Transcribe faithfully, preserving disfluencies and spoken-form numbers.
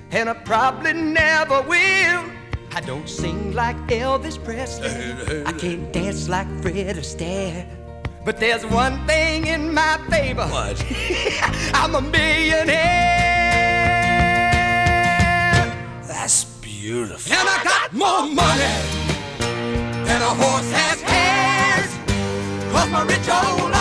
and I probably never will. I don't sing like Elvis Presley, I can't dance like Fred Astaire, but there's one thing in my favor. What? I'm a millionaire. That's beautiful. And I got more money than a horse has hands, 'cause my rich old